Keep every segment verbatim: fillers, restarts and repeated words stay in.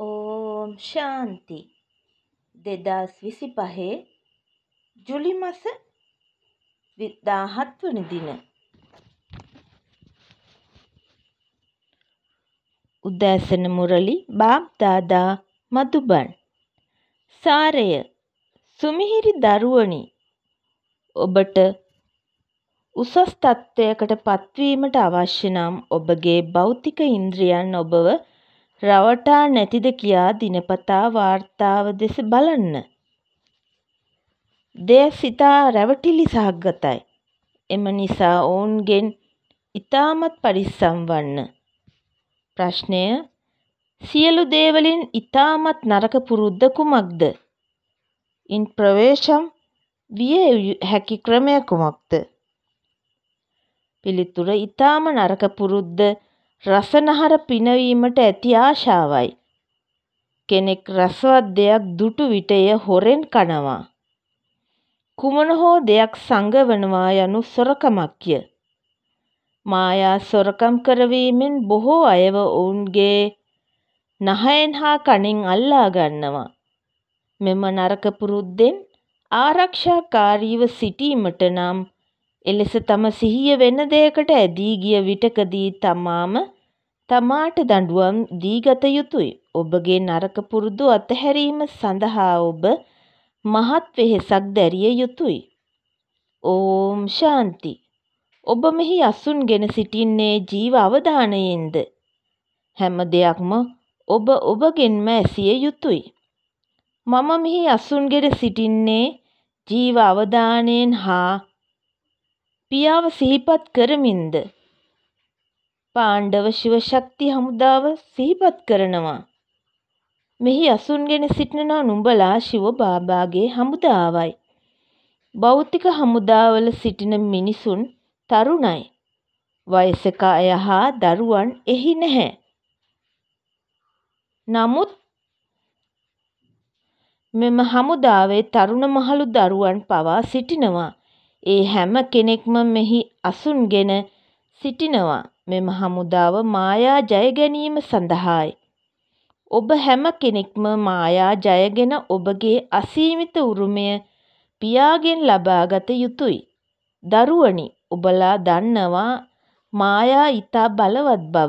ඕම් ශාන්ති දෙදස් විසිපහේ ජුලි මස දාහත් වන දින උදෑසන මුරලි බාග්දාදා මදුබන් සාරය සුමිහිරි දරුවනි, ඔබට උසස් තත්ත්වයකට පත්වීමට අවශ්‍ය නම් ඔබගේ භෞතික ඉන්ද්‍රියන් ඔබව රවටා නැතිද කියා දිනපතා වාර්තාව දෙස බලන්න. දෙය සිතා රැවටිලි සහගතයි. එම නිසා ඔවුන්ගෙන් ඉතාමත් පරිස්සම් වන්න. ප්‍රශ්නය: සියලු දේවලින් ඉතාමත් නරක පුරුද්ද කුමක්ද? ඉන් ප්‍රවේශම් විය හැකි ක්‍රමය කුමක්ද? පිළිතුර: ඉතාම නරක පුරුද්ද රසනහර පිනවීමට ඇති ආශාවයි. කෙනෙක් රසවත් දෙයක් දුටු විට එය හොරෙන් කනවා. කුමන හෝ දෙයක් සඟවනවා යනු සොරකමක්ය. මායා සොරකම් කරවීමෙන් බොහෝ අයව ඔවුන්ගේ නහයෙන් හා කනෙන් අල්ලා ගන්නවා. මෙම නරක පුරුද්දෙන් ආරක්ෂාකාරීව සිටීමට නම් එලෙස තම සිහිය වෙන දෙයකට ඇදී ගිය විටකදී තමාම තමාට දඬුවම් දී ගත යුතුයි. ඔබගේ නරක පුරුදු අතහැරීම සඳහා ඔබ මහත් වෙහෙසක් දැරිය යුතුයි. ඕම් ශාන්ති. ඔබ මෙහි අසුන්ගෙන සිටින්නේ ජීව අවධානයෙන්ද? හැම දෙයක්ම ඔබ ඔබගෙන්ම ඇසිය යුතුයි. මම මෙහි අසුන්ගෙන සිටින්නේ ජීව අවධානයෙන් හා පියාව සිහිපත් කරමින්ද? පාණ්ඩව ශිව ශක්ති හමුදාව සිහිපත් කරනවා. මෙහි අසුන්ගෙන සිටින නුඹලා ශිව බාබාගේ හමුදාවයි. භෞතික හමුදාවල සිටින මිනිසුන් තරුණයි. වයසක අය හා දරුවන් එහි නැහැ. නමුත් මෙම හමුදාවේ තරුණ මහලු දරුවන් පවා සිටිනවා. ඒ හැම කෙනෙක්ම මෙහි අසුන්ගෙන සිටිනවා. මෙම හමුදාව මායා ජය ගැනීම සඳහායි. ඔබ හැම කෙනෙක්ම මායා ජයගෙන ඔබගේ අසීමිත උරුමය පියාගෙන් ලබාගත යුතුයි. දරුවනි, ඔබලා දන්නවා මායා ඉතා බලවත් බව.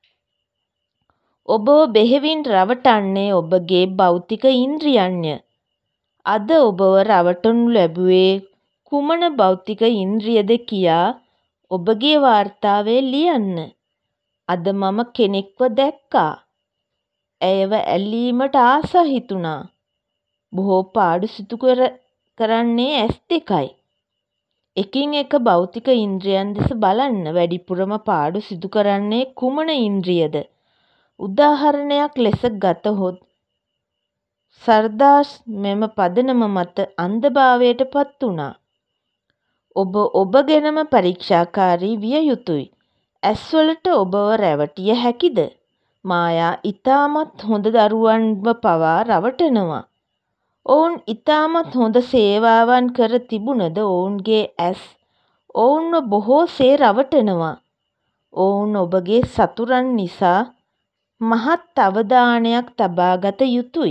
ඔබව බෙහෙවින් රවටන්නේ ඔබගේ භෞතික ඉන්ද්‍රියන්ය. අද ඔබව රවටනු ලැබුවේ කුමන භෞතික ඉන්ද්‍රියද කියා ඔබගේ වාර්තාවේ ලියන්න. අද මම කෙනෙක්ව දැක්කා. ඇයව ඇල්ලීමට ආස හිතුණා. බොහෝ පාඩු සිදු කර කරන්නේ ඇස් දෙකයි. එකින් එක භෞතික ඉන්ද්‍රියන් දෙස බලන්න. වැඩිපුරම පාඩු සිදු කරන්නේ කුමන ඉන්ද්‍රියද? උදාහරණයක් ලෙස ගතහොත් සර්දාස් මෙම පදනම මත අන්ධභාවයට පත් වුණා. ඔබ ඔබ ගැනම පරීක්ෂාකාරී විය යුතුයි. ඇස්වලට ඔබව රැවටිය හැකිද? මායා ඉතාමත් හොඳ දරුවන්ව පවා රවටනවා. ඔවුන් ඉතාමත් හොඳ සේවාවන් කර තිබුණද ඔවුන්ගේ ඇස් ඔවුන්ව බොහෝ සේ රවටනවා. ඔවුන් ඔබගේ සතුරන් නිසා මහත් අවධානයක් තබාගත යුතුයි.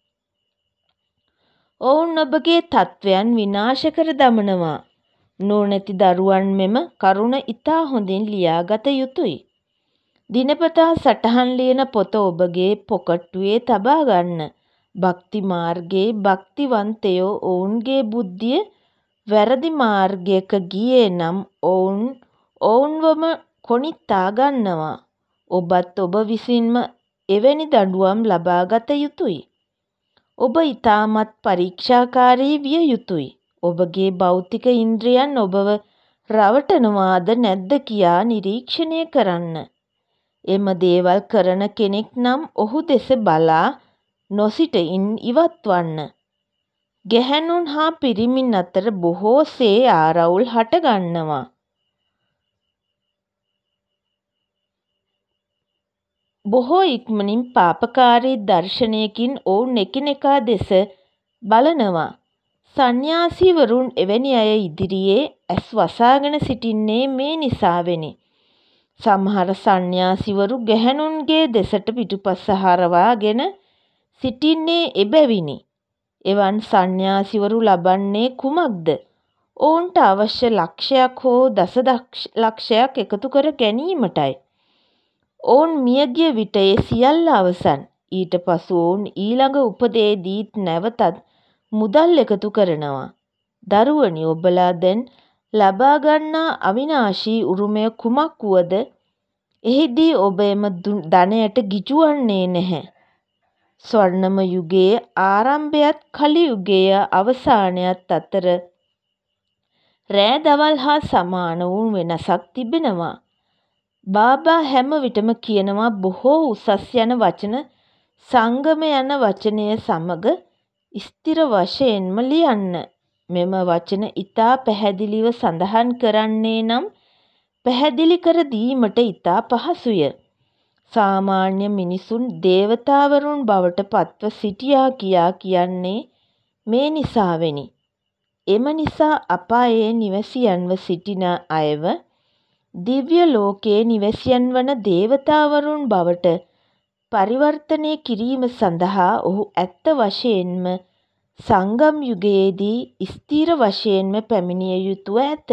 ඔවුන් ඔබගේ තත්ත්වයන් විනාශ කර දමනවා. නුවණැති දරුවන් මෙම කරුණ ඉතා හොඳින් ලියාගත යුතුයි. දිනපතා සටහන් ලියන පොත ඔබගේ පොකට්ටුවේ තබා ගන්න. භක්ති මාර්ගයේ භක්තිවන්තයෝ ඔවුන්ගේ බුද්ධිය වැරදි මාර්ගයක ගියේ නම් ඔවුන් ඔවුන්වම කොනිත්තා ගන්නවා. ඔබත් ඔබ විසින්ම එවැනි දඬුවම් ලබාගත යුතුයි. ඔබ ඉතාමත් පරීක්ෂාකාරී විය යුතුයි. ඔබගේ භෞතික ඉන්ද්‍රියන් ඔබව රවටනවාද නැද්ද කියා නිරීක්ෂණය කරන්න. එම දේවල් කරන කෙනෙක් නම් ඔහු දෙස බලා නොසිට ඉන් ඉවත් වන්න. ගැහැණුන් හා පිරිමින් අතර බොහෝ සේ ආරවුල් හටගන්නවා. බොහෝ ඉක්මනින් පාපකාරී දර්ශනයකින් ඔවුන් එකිනෙකා දෙස බලනවා. සන්න්‍යාසීවරුන් එවැනි අය ඉදිරියේ ඇස් වසාගෙන සිටින්නේ මේ නිසාවෙනි. සමහර සන්න්‍යාසීවරු ගැහැණුන්ගේ දෙසට පිටුපස හරවාගෙන සිටින්නේ එබැවිනි. එවන් සන්න්‍යාසිවරු ලබන්නේ කුමක්ද? ඔවුන්ට අවශ්‍ය ලක්ෂයක් හෝ දසලක්ෂයක් එකතු කර ගැනීමටයි. ඔවුන් මියගිය විට ඒ සියල්ල අවසන්. ඊට පසු ඔවුන් ඊළඟ උපතේදීත් නැවතත් මුදල් එකතු කරනවා. දරුවනි, ඔබලා දැන් ලබා ගන්නා අවිනාශී උරුමය කුමක් වුවද එහිදී ඔබ එම ධනයට ගිජු වන්නේ නැහැ. ස්වර්ණම යුගයේ ආරම්භයත් කලි යුගයේ අවසානයත් අතර රෑ දවල් හා සමාන වූ වෙනසක් තිබෙනවා. බාබා හැම විටම කියනවා බොහෝ උසස් යන වචන සංගම යන වචනය සමග ස්ථිර වශයෙන්ම ලියන්න. මෙම වචන ඉතා පැහැදිලිව සඳහන් කරන්නේ නම් පැහැදිලි කර දීමට ඉතා පහසුය. සාමාන්‍ය මිනිසුන් දේවතාවරුන් බවට පත්ව සිටියා කියා කියන්නේ මේ නිසාවෙනි. එම නිසා අපායේ නිවැසියන්ව සිටින අයව දිව්‍ය ලෝකයේ නිවැසියන් වන දේවතාවරුන් බවට පරිවර්තනය කිරීම සඳහා ඔහු ඇත්ත වශයෙන්ම සංගම් යුගයේදී ස්ථීර වශයෙන්ම පැමිණිය යුතුව ඇත.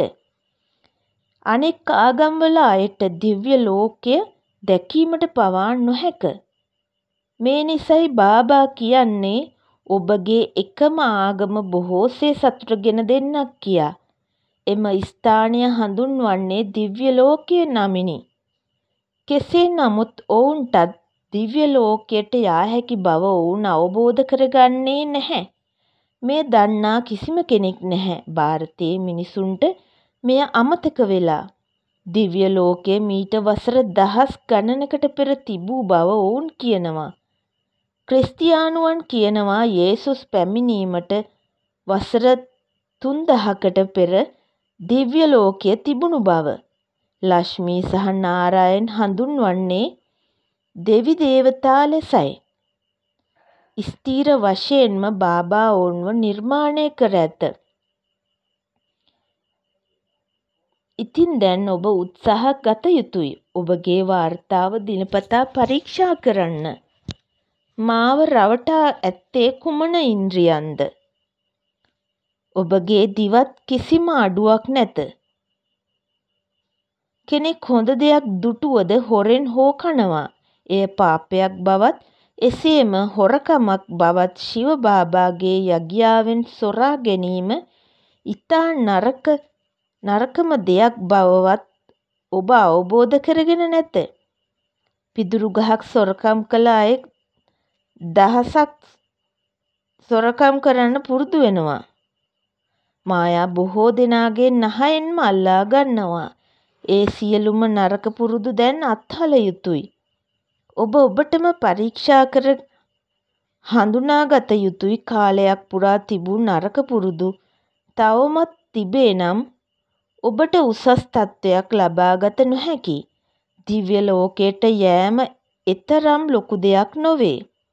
අනෙක් ආගම්වල අයට දිව්‍ය ලෝකය දැකීමට පවා නොහැක. මේ නිසයි බාබා කියන්නේ ඔබගේ එකම ආගම බොහෝසේ සතුට ගෙන දෙන්නක් කියා. එම ස්ථානය හඳුන්වන්නේ දිව්‍ය ලෝකය නමිනි. කෙසේ නමුත් ඔවුන්ටත් දිව්‍ය ලෝකයට යා හැකි බව ඔවුන් අවබෝධ කරගන්නේ නැහැ. මේ දන්නා කිසිම කෙනෙක් නැහැ. ಭಾರತයේ මිනිසුන්ට මෙය අමතක වෙලා. දිව්‍ය ලෝකය මීට වසර දහස් ගණනකට පෙර තිබූ බව ඔවුන් කියනවා. ක්‍රිස්තියානුවන් කියනවා යේසුස් පැමිණීමට වසර තුන්දහකට පෙර දිව්‍ය ලෝකය තිබුණු බව. ලක්ෂ්මී සහ නාරායන් හඳුන්වන්නේ දෙවි දේවතා ලෙසයි. ස්ථීර වශයෙන්ම බාබා ඔවුන්ව නිර්මාණය කර ඇත. ඉතින් දැන් ඔබ උත්සාහ ගත යුතුයි. ඔබගේ වාර්තාව දිනපතා පරීක්ෂා කරන්න. මාව රවටා ඇත්තේ කුමන ඉන්ද්‍රියන්ද? ඔබගේ දිවත් කිසිම අඩුවක් නැත. කෙනෙක් හොඳ දෙයක් දුටුවද හොරෙන් හෝ කනවා. එය පාපයක් බවත් එසේම හොරකමක් බවත් ශිව බාබාගේ යග්‍යාවෙන් සොරා ගැනීම ඉතා නරක නරකම දෙයක් බවවත් ඔබ අවබෝධ කරගෙන නැත. පිදුරු ගහක් සොරකම් කළ අය දහසක් සොරකම් කරන්න පුරුදු වෙනවා. මායා බොහෝ දෙනාගේ නහයෙන්ම අල්ලා ගන්නවා. ඒ සියලුම නරක පුරුදු දැන් අත්හළ යුතුයි. ඔබ ඔබටම පරීක්ෂා කර හඳුනාගත යුතුයි කාලයක් පුරා තිබූ නරක පුරුදු තවමත් තිබේ නම් ඔබට උසස් තත්ත්වයක් ලබාගත නොහැකි. දිව්‍ය ලෝකයට යෑම එතරම් ලොකු දෙයක් නොවේ.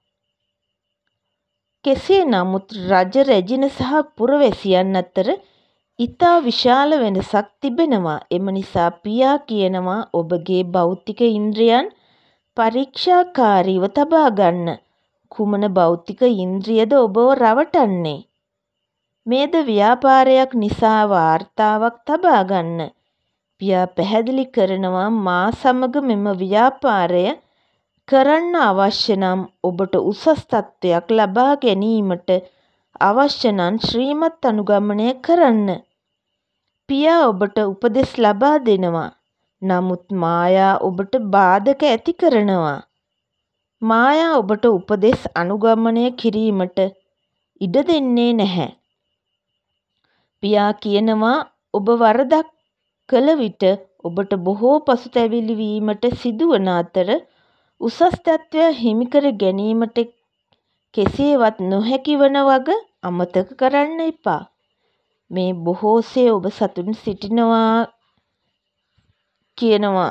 කෙසේ නමුත් රජ රැජින සහ පුරවැසියන් අතර ඉතා විශාල වෙනසක් තිබෙනවා. එම නිසා පියා කියනවා ඔබගේ භෞතික ඉන්ද්‍රියන් පරීක්ෂාකාරීව තබා ගන්න. කුමන භෞතික ඉන්ද්‍රියද ඔබව රවටන්නේ? මේද ව්‍යාපාරයක් නිසා වාර්තාවක් තබා ගන්න. පියා පැහැදිලි කරනවා මා සමග මෙම ව්‍යාපාරය කරන්න අවශ්‍ය නම් ඔබට උසස් තත්ත්වයක් ලබා ගැනීමට අවශ්‍ය නම් ශ්‍රීමත් අනුගමනය කරන්න. පියා ඔබට උපදෙස් ලබා දෙනවා. නමුත් මායා ඔබට බාධක ඇති කරනවා. මායා ඔබට උපදෙස් අනුගමනය කිරීමට ඉඩ දෙන්නේ නැහැ. පියා කියනවා ඔබ වරදක් කළ විට ඔබට බොහෝ පසුතැවිලි වීමට සිදුවන අතර උසස් තත්ත්වය හිමිකර ගැනීමට කෙසේවත් නොහැකි වන වග අමතක කරන්න එපා. මේ බොහෝසේ ඔබ සතුටින් සිටිනවා කියනවා.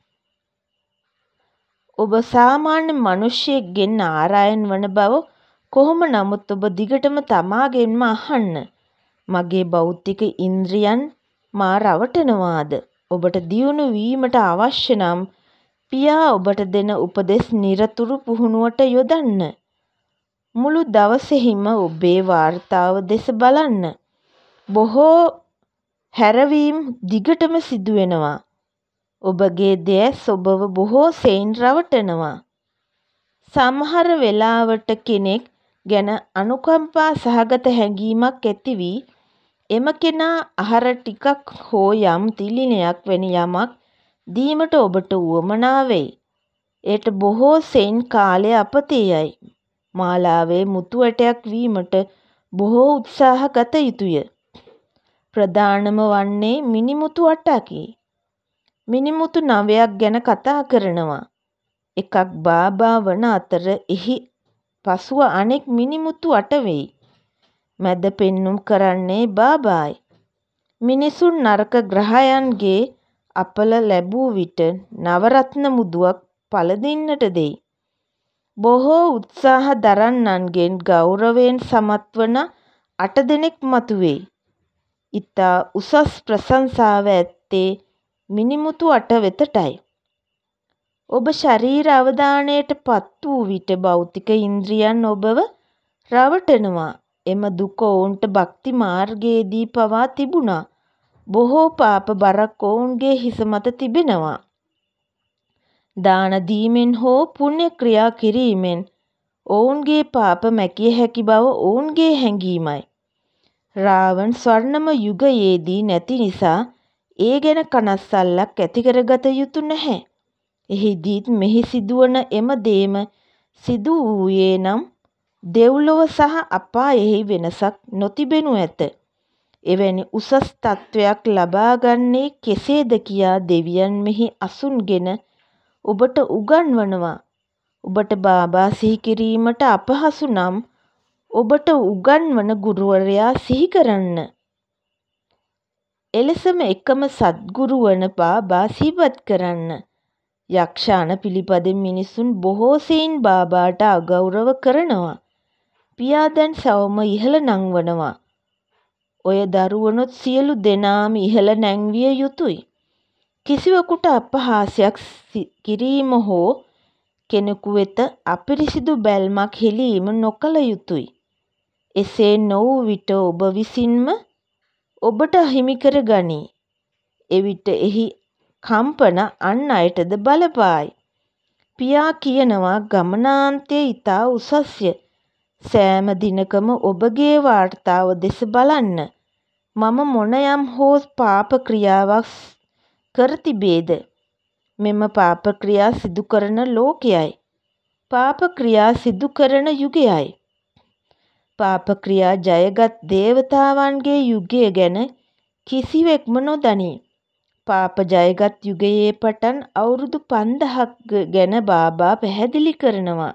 ඔබ සාමාන්‍ය මිනිසෙක්ගෙන් ආරයන් වන බව කොහොම නමුත් ඔබ දිගටම තමාගෙන්ම අහන්න. මගේ භෞතික ඉන්ද්‍රියන් මා රවටනවාද? ඔබට දියුණු වීමට අවශ්‍ය නම් පියා ඔබට දෙන උපදෙස් නිරතුරු පුහුණුවට යොදන්න. මුළු දවසෙහිම ඔබේ වාර්තාව දෙස බලන්න. බොහෝ හැරවීම් දිගටම සිදුවෙනවා. ඔබගේ දෙයස් ඔබව බොහෝ සෙයින් රවටනවා. සමහර වෙලාවට කෙනෙක් ගැන අනුකම්පා සහගත හැඟීමක් ඇති වී එම කෙනා ආහාර ටිකක් හෝ යම් තිළිණයක් වැනි යමක් දීමට ඔබට උවමනා වෙයි. එයට බොහෝ සෙයින් කාලය අපතේ යයි. මාලාවේ මුතු ඇටයක් වීමට බොහෝ උත්සාහ ගත යුතුය. ප්‍රධානම වන්නේ මිනිමුතු අටකි. මිනිමුතු නවයක් ගැන කතා කරනවා. එකක් බාබා වන අතර එහි පසුව අනෙක් මිනිමුතු අට වෙයි. මැද පෙන්නුම් කරන්නේ බාබායි. මිනිසුන් නරක ග්‍රහයන්ගේ අපල ලැබූ විට නවරත්න මුදුවක් පළදින්නට දෙයි. බොහෝ උත්සාහ දරන්නන්ගෙන් ගෞරවයෙන් සමත්වන අට දෙනෙක් මතුවෙයි. ඉතා උසස් ප්‍රශංසාව ඇත්තේ මිනිමුතු අට වෙතටයි. ඔබ ශරීර අවධානයට පත් වූ විට භෞතික ඉන්ද්‍රියන් ඔබව රවටනවා. එම දුක ඔවුන්ට භක්ති මාර්ගයේදී පවා තිබුණා. බොහෝ පාප බරක් ඔවුන්ගේ හිස මත තිබෙනවා. දාන දීමෙන් හෝ පුණ්‍ය ක්‍රියා කිරීමෙන් ඔවුන්ගේ පාප මැකිය හැකි බව ඔවුන්ගේ හැඟීමයි. රාවණ ස්වර්ණම යුගයේදී නැති නිසා ඒ ගැන කනස්සල්ලක් ඇති කරගත යුතු නැහැ. එහිදීත් මෙහි සිදුවන එම දේම සිදු වූයේ නම් දෙව්ලොව සහ අපායෙහි වෙනසක් නොතිබෙනු ඇත. එවැනි උසස් තත්ත්වයක් ලබා ගන්නේ කෙසේද කියා දෙවියන් මෙහි අසුන්ගෙන ඔබට උගන්වනවා. ඔබට බාබා සිහි කිරීමට අපහසු නම් ඔබට උගන්වන ගුරුවරයා සිහි කරන්න. එලෙසම එකම සද්ගුරු වන බාබා සිහිපත් කරන්න. යක්ෂාන පිළිපදින් මිනිසුන් බොහෝ සෙයින් බාබාට අගෞරව කරනවා. පියා දැන් සවම ඉහළ නංවනවා. ඔය දරුවනොත් සියලු දෙනාම ඉහළ නැංවිය යුතුයි. කිසිවකුට අපහාසයක් කිරීම හෝ කෙනෙකු වෙත අපිරිසිදු බැල්මක් හෙළීම නොකළ යුතුයි. එසේ නොවූ විට ඔබ විසින්ම ඔබට අහිමි කර ගනී. එවිට එහි කම්පන අන් අයටද බලපායි. පියා කියනවා ගමනාන්තය ඉතා උසස්ය. සෑම දිනකම ඔබගේ වාර්තාව දෙස බලන්න. මම මොනයම් හෝ පාප ක්‍රියාවක් කර තිබේද? මෙම පාප ක්‍රියා සිදු කරන ලෝකයයි. පාප ක්‍රියා සිදු කරන යුගයයි. පාප ක්‍රියා ජයගත් දේවතාවන්ගේ යුගය ගැන කිසිවෙක්ම නොදනී. පාප ජයගත් යුගයේ පටන් අවුරුදු පන්දහක් ගැන බාබා පැහැදිලි කරනවා.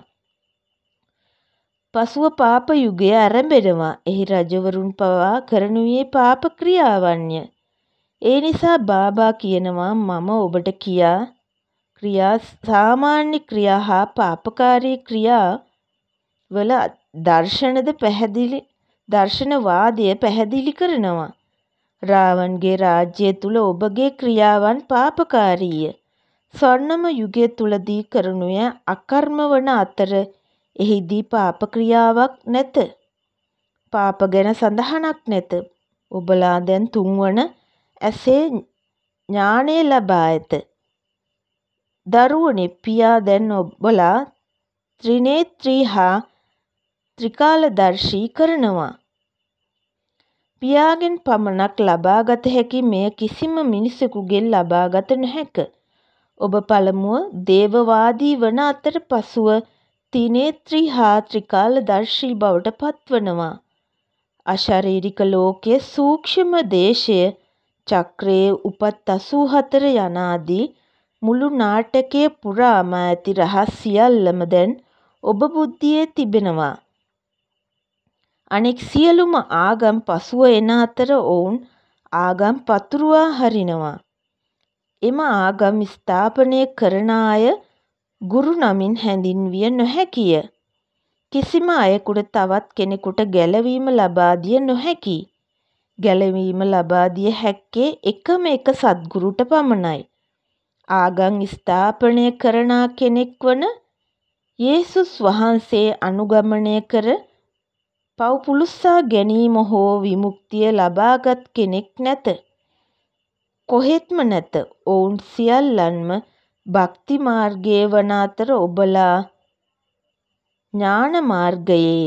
පසුව පාප යුගය ආරම්භෙනවා. එහි රජවරුන් පවා කරනුයේ පාප ක්‍රියාවන්ය. ඒ නිසා බාබා කියනවා මම ඔබට කියා ක්‍රියා සාමාන්‍ය ක්‍රියා හා පාපකාරී ක්‍රියා වල දර්ශනද පැහැදිලි දර්ශනවාදය පැහැදිලි කරනවා. රාවන්ගේ රාජ්‍යය තුල ඔබගේ ක්‍රියාවන් පාපකාරීය. ස්වර්ණම යුගය තුලදී කරනුය අකර්ම වන අතර එහිදී පාප ක්‍රියාවක් නැත. පාප ගැන සඳහනක් නැත. ඔබලා දැන් තුන්වන ඇසේ ඥානය ලබා ඇත. දරුවනේ පියා දැන් ඔබලා ත්‍රිනේත්‍රී හා ත්‍රිකාලදර්ශී කරනවා. පියාගෙන් පමණක් ලබාගත හැකි මෙය කිසිම මිනිසෙකුගෙන් ලබාගත නොහැක. ඔබ පළමුව දේවවාදී වන අතර පසුව ත්‍රිනේත්‍රී හා ත්‍රිකාලදර්ශී බවට පත්වනවා. අශාරීරික ලෝකයේ සූක්ෂම දේශය චක්‍රයේ උපත් අසූ හතර යනාදී මුළු නාටකය පුරාම ඇති රහස් සියල්ලම දැන් ඔබ බුද්ධියේ තිබෙනවා. අනෙක් සියලුම ආගම් පසුව එන අතර ඔවුන් ආගම් පතුරුවා හරිනවා. එම ආගම් ස්ථාපනය කරන අය ගුරු නමින් හැඳින්විය නොහැකිය. කිසිම අයෙකුට තවත් කෙනෙකුට ගැලවීම ලබා දිය නොහැකියි. ගැලවීම ලබා දිය හැක්කේ එකම එක සද්ගුරුට පමණයි. ආගම් ස්ථාපනය කරන කෙනෙක් වන යේසුස් වහන්සේ අනුගමනය කර පව් පුළුස්සා ගැනීම හෝ විමුක්තිය ලබාගත් කෙනෙක් නැත. කොහෙත්ම නැත. ඔවුන් සියල්ලන්ම භක්ති මාර්ගයේ වන අතර ඔබලා ඥාන මාර්ගයේය.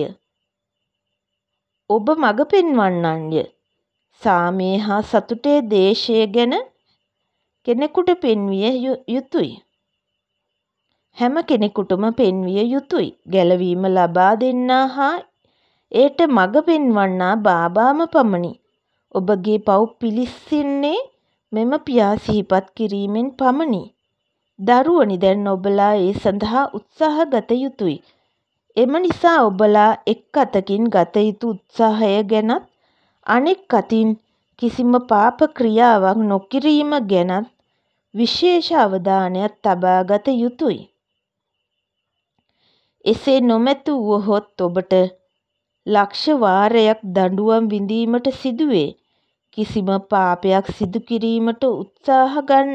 ඔබ මඟ පෙන්වන්නන්ය. සාමයේ හා සතුටේ දේශය ගැන කෙනෙකුට පෙන්විය යුතුයි. හැම කෙනෙකුටම පෙන්විය යුතුයි. ගැලවීම ලබා දෙන්නා හා එයට මඟ පෙන්වන්නා බාබාම පමණි. ඔබගේ පව් පිළිස්සෙන්නේ මෙම පියා සිහිපත් කිරීමෙන් පමණි. දරුවනි, දැන් ඔබලා ඒ සඳහා උත්සාහ ගත යුතුයි. එම නිසා ඔබලා එක් අතකින් ගත යුතු උත්සාහය ගැනත් අනෙක් අතින් කිසිම පාප ක්‍රියාවක් නොකිරීම ගැනත් විශේෂ අවධානයක් තබා ගත යුතුයි. එසේ නොමැති වුවහොත් ඔබට ලක්ෂ වාරයක් දඬුවම් විඳීමට සිදුවේ. කිසිම පාපයක් සිදු කිරීමට උත්සාහ ගන්න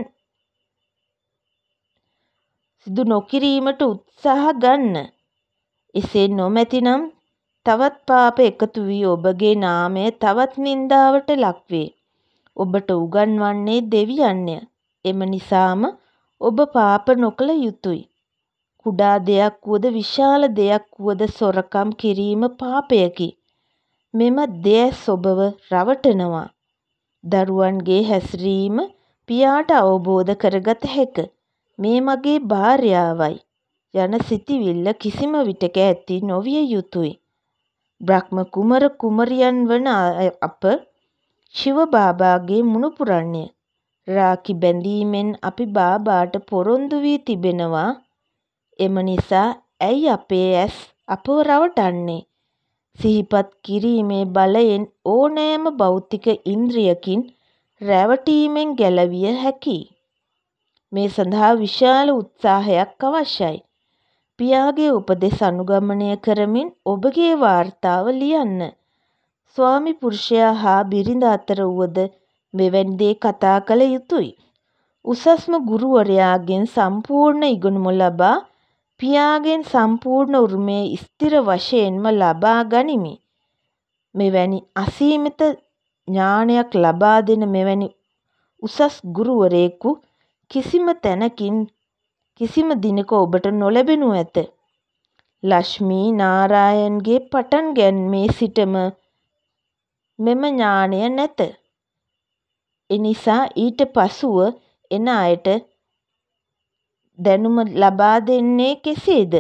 සිදු නොකිරීමට උත්සාහ ගන්න. එසේ නොමැතිනම් තවත් පාප එකතු වී ඔබගේ නාමය තවත් නින්දාවට ලක්වේ. ඔබට උගන්වන්නේ දෙවියන්ය. එම නිසාම ඔබ පාප නොකළ යුතුයි. කුඩා දෙයක් වුවද විශාල දෙයක් වුවද සොරකම් කිරීම පාපයකි. මෙම දෙයැස් ඔබව රවටනවා. දරුවන්ගේ හැසිරීම පියාට අවබෝධ කරගත හැක. මේ මගේ භාර්යාවයි යන සිතිවිල්ල කිසිම විටක ඇති නොවිය යුතුයි. බ්‍රහ්ම කුමර කුමරියන් වන අප ශිව බාබාගේ මුණුපුරන්ය. රාකි බැඳීමෙන් අපි බාබාට පොරොන්දු වී තිබෙනවා. එම නිසා ඇයි අපේ ඇස් අපව රවටන්නේ? සිහිපත් කිරීමේ බලයෙන් ඕනෑම භෞතික ඉන්ද්‍රියකින් රැවටීමෙන් ගැලවිය හැකියි. මේ සඳහා විශාල උත්සාහයක් අවශ්‍යයි. පියාගේ උපදෙස් අනුගමනය කරමින් ඔබගේ වාර්තාව ලියන්න. ස්වාමි පුරුෂයා හා බිරිඳ අතර වුවද මෙවැනි දේ කතා කළ යුතුයි. උසස්ම ගුරුවරයාගෙන් සම්පූර්ණ ඉගෙනුම ලබා පියාගෙන් සම්පූර්ණ උරුමය ස්ථිර වශයෙන්ම ලබා ගනිමි. මෙවැනි අසීමිත ඥානයක් ලබා දෙන මෙවැනි උසස් ගුරුවරයෙකු කිසිම තැනකින් කිසිම දිනක ඔබට නොලැබෙනු ඇත. ලක්ෂ්මී නාරායන්ගේ පටන් ගැන්මේ සිටම මෙම ඥානය නැත. එනිසා ඊට පසුව එන අයට දැනුම ලබා දෙන්නේ කෙසේද?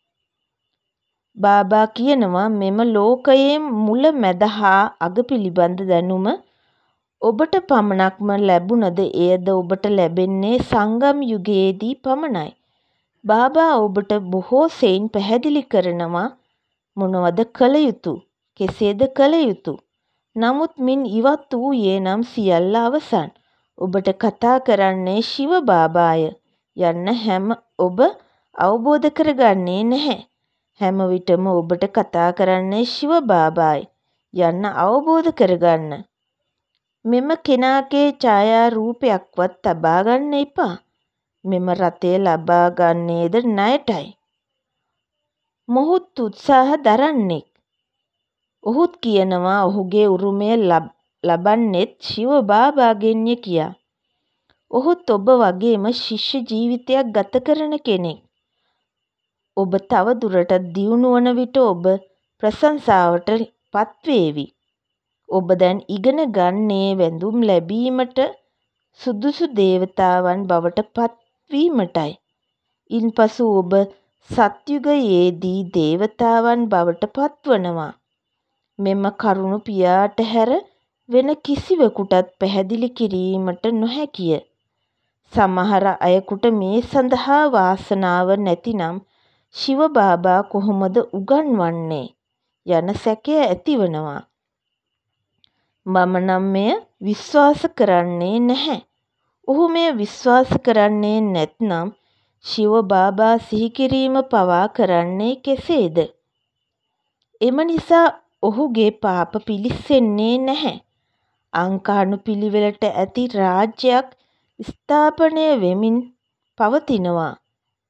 බාබා කියනවා මෙම ලෝකයේ මුල මැද හා අග පිළිබඳ දැනුම ඔබට පමණක්ම ලැබුණද එයද ඔබට ලැබෙන්නේ සංගම් යුගයේදී පමණයි. බාබා ඔබට බොහෝ සෙයින් පැහැදිලි කරනවා මොනවද කළ යුතු, කෙසේද කළ යුතු. නමුත් මින් ඉවත් වූයේ නම් සියල්ල අවසන්. ඔබට කතා කරන්නේ ශිව බාබාය යන්න හැම ඔබ අවබෝධ කරගන්නේ නැහැ. හැම විටම ඔබට කතා කරන්නේ ශිව බාබායි යන්න අවබෝධ කරගන්න. මෙම කෙනාගේ ඡායා රූපයක්වත් තබා ගන්න එපා. මෙම රතය ලබා ගන්නේද ණයටයි. මොහුත් උත්සාහ දරන්නෙක්. ඔහුත් කියනවා ඔහුගේ උරුමය ලබන්නෙත් ශිව බාබාගෙන්ය කියා. ඔහුත් ඔබ වගේම ශිෂ්‍ය ජීවිතයක් ගත කරන කෙනෙක්. ඔබ තව දුරටත් දියුණු වන විට ඔබ ප්‍රශංසාවට පත්වේවි. ඔබ දැන් ඉගෙන ගන්නේ වැඳුම් ලැබීමට සුදුසු දේවතාවන් බවට පත්වීමටයි. ඉන්පසු ඔබ සත්යුගයේදී දේවතාවන් බවට පත්වනවා. මෙම කරුණු පියාට හැර වෙන කිසිවෙකුටත් පැහැදිලි කිරීමට නොහැකිය. සමහර අයෙකුට මේ සඳහා වාසනාව නැතිනම් ශිව බාබා කොහොමද උගන්වන්නේ යන සැකය ඇතිවනවා. මම නම් මෙය විශ්වාස කරන්නේ නැහැ. ඔහු මෙය විශ්වාස කරන්නේ නැත්නම් ශිව බාබා සිහි කිරීම පවා කරන්නේ කෙසේද? එම නිසා ඔහුගේ පාප පිළිස්සෙන්නේ නැහැ. අංකානු පිළිවෙලට ඇති රාජ්‍යයක් ස්ථාපනය වෙමින් පවතිනවා.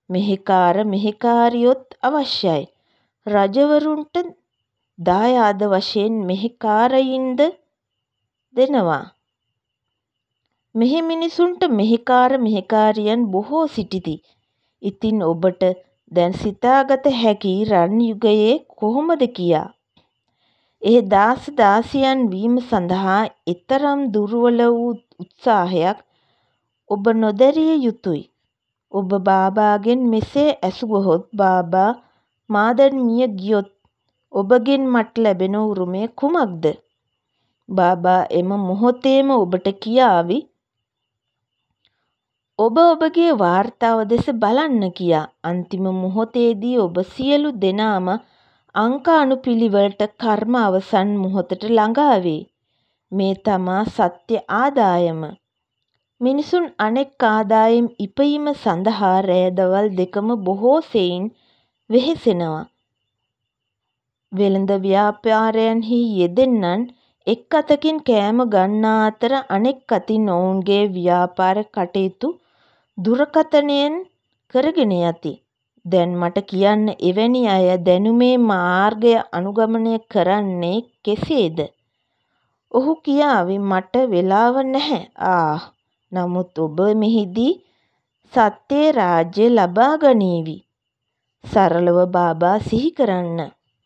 මෙහෙකාර මෙහෙකාරියොත් අවශ්‍යයි. රජවරුන්ට දායාද වශයෙන් මෙහෙකාරයින්ද දෙනවා. මෙහි මිනිසුන්ට මෙහෙකාර මෙහෙකාරියන් බොහෝ සිටිති. ඉතින් ඔබට දැන් සිතාගත හැකි රන් යුගයේ කොහොමද කියා. ඒ දාස දාසියන් වීම සඳහා එතරම් දුර්වල වූ උත්සාහයක් ඔබ නොදැරිය යුතුයි. ඔබ බාබාගෙන් මෙසේ ඇසුවහොත් බාබා මා දැන් මිය ගියොත් ඔබගෙන් මට ලැබෙන උරුමය කුමක්ද? බාබා එම මොහොතේම ඔබට කියාවි ඔබ ඔබගේ වාර්තාව දෙස බලන්න කියා. අන්තිම මොහොතේදී ඔබ සියලු දෙනාම අංක අනුපිළිවෙලට කර්ම අවසන් මොහොතට ළඟා වේ. මේ තමා සත්‍ය ආදායම. මිනිසුන් අනෙක් ආදායම් ඉපයීම සඳහා රෑ දවල් දෙකම බොහෝ සෙයින් වෙහෙසෙනවා. වෙළඳ ව්‍යාපාරයන්හි යෙදෙන්නන් එක් අතකින් කෑම ගන්නා අතර අනෙක් අතින් ඔවුන්ගේ ව්‍යාපාර කටයුතු දුරකථනයෙන් කරගෙන යති. දැන් මට කියන්න එවැනි අය දැනුමේ මාර්ගය අනුගමනය කරන්නේ කෙසේද? ඔහු කියාවි මට වෙලාව නැහැ ආ. නමුත් ඔබ මෙහිදී සත්‍යයේ රාජ්‍ය ලබා ගනීවි. සරලව බාබා සිහි කරන්න.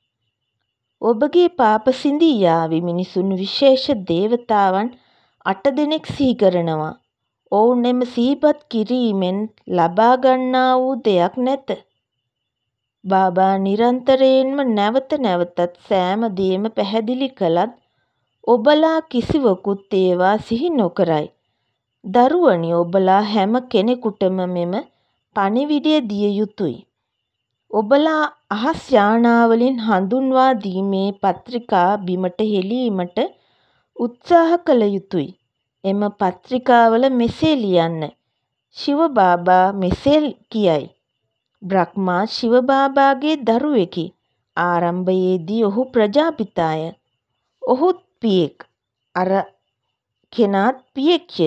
ඔබගේ පාප සිඳී යාවි. මිනිසුන් විශේෂ දේවතාවන් අට දෙනෙක් සිහි කරනවා. ඔවුන් එම සිහිපත් කිරීමෙන් ලබා ගන්නා වූ දෙයක් නැත. බාබා නිරන්තරයෙන්ම නැවත නැවතත් සෑම දේම පැහැදිලි කළත් ඔබලා කිසිවකුත් ඒවා සිහි නොකරයි. දරුවනි ඔබලා හැම කෙනෙකුටම මෙම පණිවිඩය දිය යුතුයි. ඔබලා අහස් යානාවලින් හඳුන්වා දීමේ පත්‍රිකා බිමට හෙළීමට උත්සාහ කළ යුතුයි. එම පත්‍රිකාවල මෙසේ ලියන්න. ශිව බාබා මෙසේ කියයි. බ්‍රහ්මා ශිව බාබාගේ දරුවෙකි. ආරම්භයේදී ඔහු ප්‍රජාපිතාය. ඔහුත් පියෙක්. අර කෙනාත් පියෙක්ය.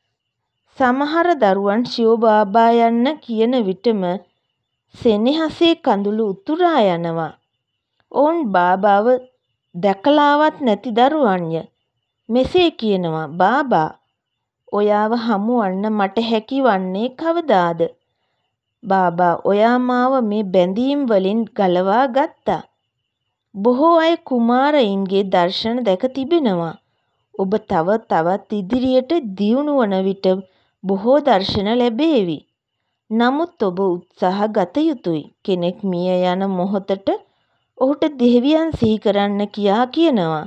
සමහර දරුවන් ශිව බාබා යන්න කියන විටම සෙනෙහසේ කඳුළු උතුරා යනවා. ඔවුන් බාබාව දැකලාවත් නැති දරුවන්ය. මෙසේ කියනවා බාබා ඔයාව හමුවන්න මට හැකි වන්නේ කවදාද? බාබා ඔයා මාව මේ බැඳීම් වලින් ගලවා ගත්තා. බොහෝ අය කුමාරයින්ගේ දර්ශන දැක තිබෙනවා. ඔබ තව තවත් ඉදිරියට දියුණු වන විට බොහෝ දර්ශන ලැබේවි. නමුත් ඔබ උත්සාහ ගත යුතුයි. කෙනෙක් මිය යන මොහොතට ඔහුට දෙවියන් සිහි කරන්න කියා කියනවා.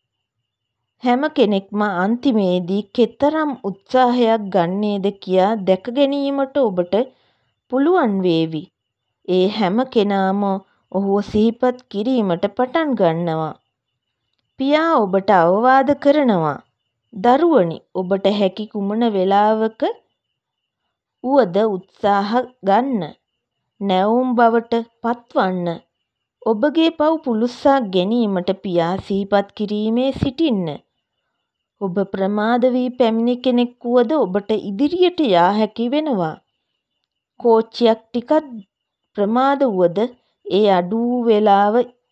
හැම කෙනෙක්ම අන්තිමේදී කෙතරම් උත්සාහයක් ගන්නේද කියා දැක ගැනීමට ඔබට පුළුවන් වේවි. ඒ හැම කෙනාම ඔහුව සිහිපත් කිරීමට පටන් ගන්නවා. පියා ඔබට අවවාද කරනවා. දරුවනි ඔබට හැකි කුමන වෙලාවක වුවද උත්සාහ ගන්න. නැවුම් බවට පත්වන්න. ඔබගේ පව් පුළුස්සා ගැනීමට පියා සිහිපත් කිරීමේ සිටින්න. ඔබ ප්‍රමාද වී පැමිණි කෙනෙක් වුවද ඔබට ඉදිරියට යා හැකි වෙනවා. කෝච්චියක් ටිකක් ප්‍රමාද වුවද ඒ අඩු වේලාව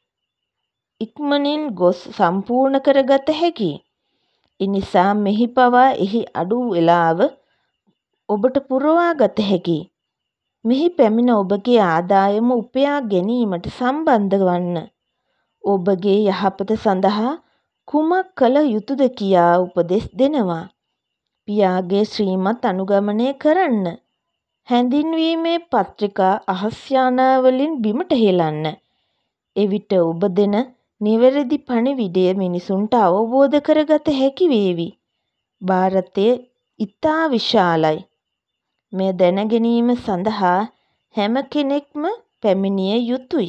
ඉක්මනින් ගොස් සම්පූර්ණ කරගත හැකියි. එනිසා මෙහි පවා එහි අඩු වේලාව ඔබට පුරවා ගත හැකියි. මෙහි පැමිණ ඔබගේ ආදායම උපයා ගැනීමට සම්බන්ධ වන්න. ඔබගේ යහපත සඳහා කුමක් කළ යුතුද කියා උපදෙස් දෙනවා. පියාගේ ශ්‍රීමත් අනුගමනය කරන්න. හැඳින්වීමේ පත්‍රිකා අහස් යානාවලින් බිමට හෙලන්න. එවිට ඔබ දෙන නිවැරදි පණිවිඩය මිනිසුන්ට අවබෝධ කරගත හැකි වේවි. ಭಾರತය ඉතා විශාලයි. මේ දැන ගැනීම සඳහා හැම කෙනෙක්ම පැමිණිය යුතුයි.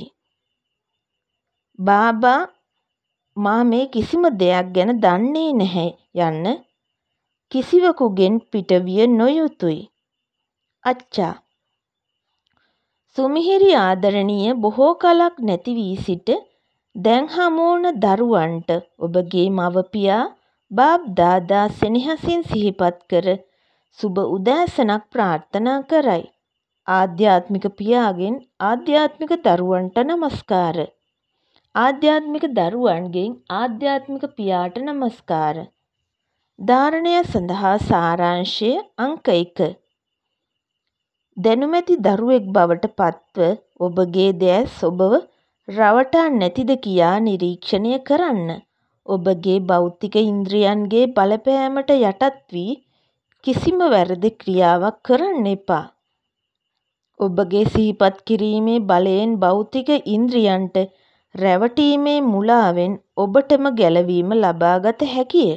බාබා මා මේ කිසිම දෙයක් ගැන දන්නේ නැහැ යන්න කිසිවකුගෙන් පිටවිය නොයුතුයි. අච්චා සුමිහිරි ආදරණීය බොහෝ කලක් නැති වී සිට දැන් හමුවන දරුවන්ට ඔබගේ මව පියා බාබ් දාදා සෙනෙහසින් සිහිපත් කර සුබ උදෑසනක් ප්‍රාර්ථනා කරයි. ආධ්‍යාත්මික පියාගෙන් ආධ්‍යාත්මික දරුවන්ට නමස්කාර. ආධ්‍යාත්මික දරුවන්ගෙන් ආධ්‍යාත්මික පියාට නමස්කාර. ධාරණය සඳහා සාරාංශය අංක එක. දැනුමැති දරුවෙක් බවට පත්ව ඔබගේ දැස් ඔබව රවටා නැතිද කියා නිරීක්ෂණය කරන්න. ඔබගේ භෞතික ඉන්ද්‍රියන්ගේ බලපෑමට යටත් වී කිසිම වැරදි ක්‍රියාවක් කරන්න එපා. ඔබගේ සිහිපත් කිරීමේ බලයෙන් භෞතික ඉන්ද්‍රියන්ට රැවටීමේ මුලාවෙන් ඔබටම ගැලවීම ලබාගත හැකිය.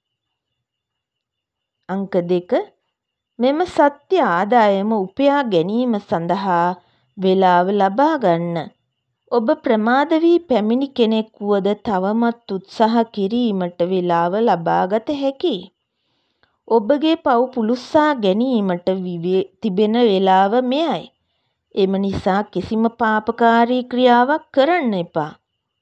අංක දෙක. මෙම සත්‍ය ආදායම උපයා ගැනීම සඳහා වේලාව ලබා ගන්න. ඔබ ප්‍රමාද වී පැමිණි කෙනෙක් වුවද තවමත් උත්සාහ කිරීමට වේලාව ලබාගත හැකියි. ඔබගේ පව් පුළුස්සා ගැනීමට තිබෙන වේලාව මෙයයි. එම නිසා කිසිම පාපකාරී ක්‍රියාවක් කරන්න එපා.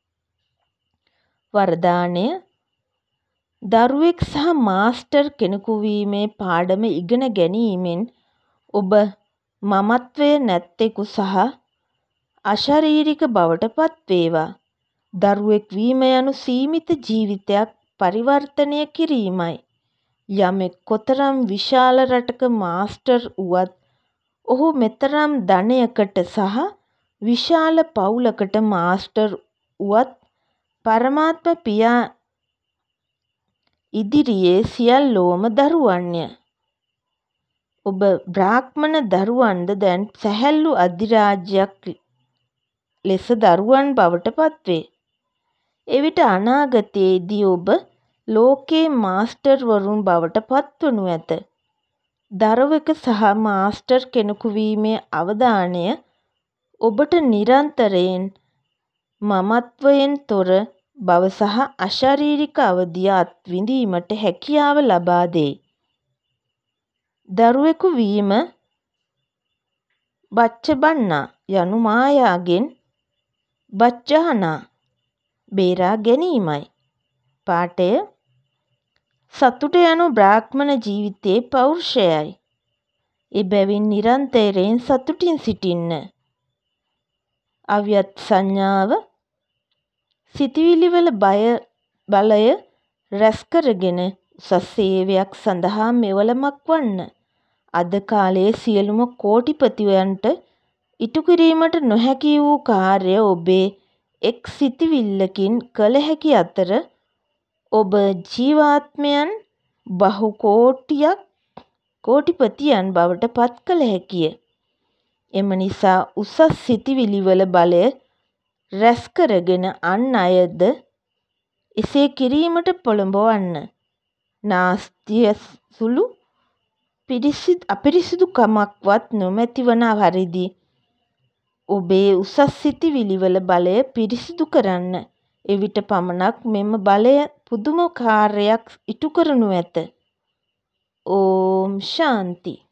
වරදානය. දරුවෙක් සහ මාස්ටර් කෙනෙකු වීමේ පාඩම ඉගෙන ගැනීමෙන් ඔබ මමත්වය නැත්තෙකු සහ අශරීරික බවට පත්වේවා. දරුවෙක් වීම යනු සීමිත ජීවිතයක් පරිවර්තනය කිරීමයි. යමෙක් කොතරම් විශාල රටක මාස්ටර් වුවත් ඔහු මෙතරම් ධනයකට සහ විශාල පවුලකට මාස්ටර් වුවත් පරමාත්ම පියා ඉදිරියේ සියල්ලෝම දරුවන්ය. ඔබ බ්‍රාහ්මණ දරුවන්ද දැන් සැහැල්ලු අධිරාජ්‍යයක් ලෙස දරුවන් බවට පත්වේ. එවිට අනාගතයේදී ඔබ ලෝකයේ මාස්ටර්වරුන් බවට පත්වනු ඇත. දරුවෙකු සහ මාස්ටර් කෙනෙකු වීමේ අවදානය ඔබට නිරන්තරයෙන් මමත්වයෙන් තොර බව සහ අශරීරික අවධිය අත්විඳීමට හැකියාව ලබා දෙයි. දරුවෙකු වීම බච්චබන්නා යනු මායාවෙන් බච්චාහනා බේරා ගැනීමයි. පාඨය. සතුට යනු බ්‍රාහ්මණ ජීවිතයේ පෞරුෂයයි. එබැවින් නිරන්තරයෙන් සතුටින් සිටින්න. අව්‍යත් සංඥාව. සිතුවිලිවල බය බලය රැස් කරගෙන උසස් සේවයක් සඳහා මෙවලමක් වන්න. අද කාලයේ සියලුම කෝටිපතියන්ට ඉටු කිරීමට නොහැකි වූ කාර්ය ඔබේ එක් සිතිවිල්ලකින් කළ හැකි අතර ඔබ ජීවාත්මයන් බහු කෝටියක් කෝටිපතියන් බවට පත් කළ හැකිය. එම නිසා උසස් සිතිවිලිවල බලය රැස් කරගෙන අන් අයද එසේ කිරීමට පොළඹවන්න. නාස්තිය සුළු අපිරිසිදුකමක්වත් නොමැති වන පරිදි ඔබේ උසස් සිතිවිලිවල බලය පිරිසිදු කරන්න. එවිට පමණක් මෙම බලය පුදුම කාර්යයක් ඉටු කරනු ඇත. ඕම් ශාන්ති.